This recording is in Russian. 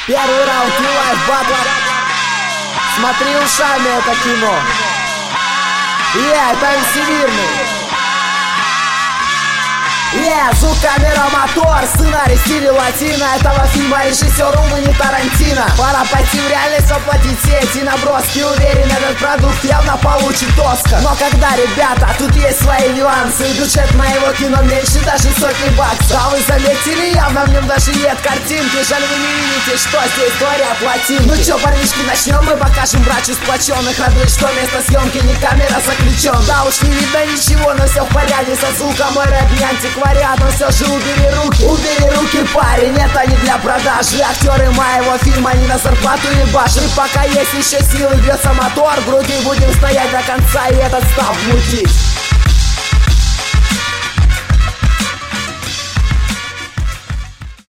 Первый раунд New Life Battle. Смотри ушами это кино. Это всемирный. Звук, камера, мотор, сценарий, стиле латино. Этого фильма режиссер не Тарантино. Пора пойти в реальность, оплатить все эти наброски. Уверен, этот продукт явно получит Оскар. Но когда, ребята, тут есть свои нюансы. Бюджет моего кино меньше даже сотни баксов. А вы заметили, явно в нем даже нет картинки. Жаль, вы не видите, что здесь творят латинки. Ну чё, парнишки, начнем, мы покажем братью сплоченных. Радует, что место съемки не камера заключен. Да уж не видно ничего, но все в порядке со звуком. Мой рэп не антиквариат, но все же убери руки, парень, это не для продажи. Актеры моего фильма не на зарплату не башен. И пока есть еще силы, бьется мотор, в груди будем стоять до конца и этот став мутить.